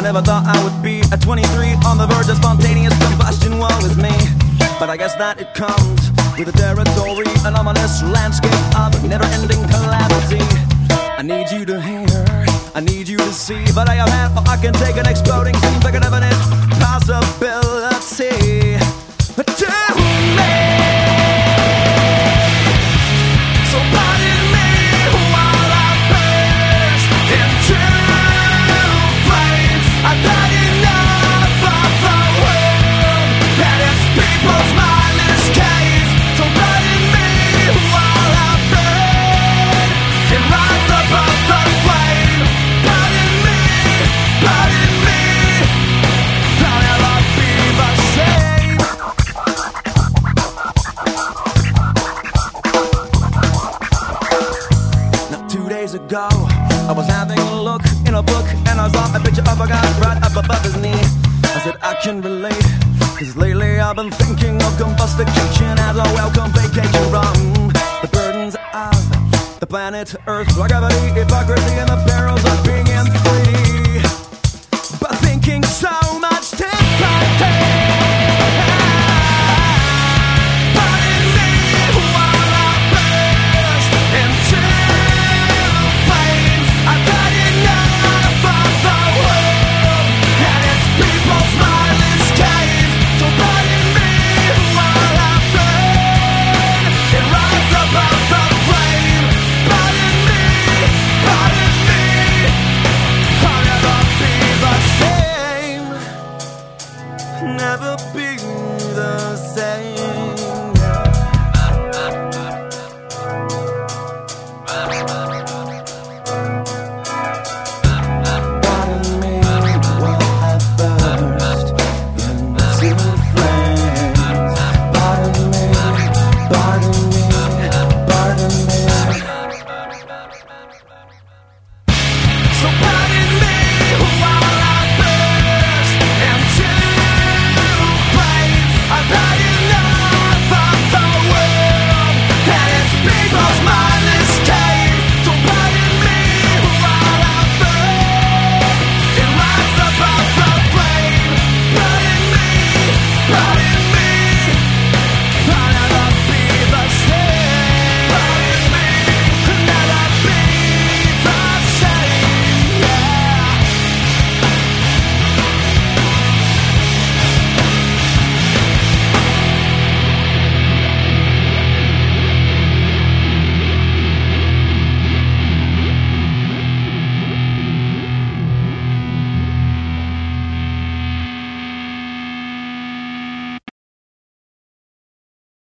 never thought I would be at 23 on the verge of spontaneous combustion. Woe is me, but I guess that it comes with the territory, an ominous landscape of never-ending calamity. I need you to hear, I need you to see, but I have had all I can take. An exploding seems like an evident possibility. But to me, so pardon me while I burst into flames. I've had enough of the world and its people's mindless gaze. So pardon me while I burn and rise above the flame. Pardon me, I'll never be the same. Now 2 days ago, I was having a look in a book and I saw a picture of a guy right up above his knee. I said I can relate, cause lately I've been thinking of combustication as a welcome vacation from the burdens of the planet Earth, gravity, hypocrisy, and the perils of being in 3D. But thinking so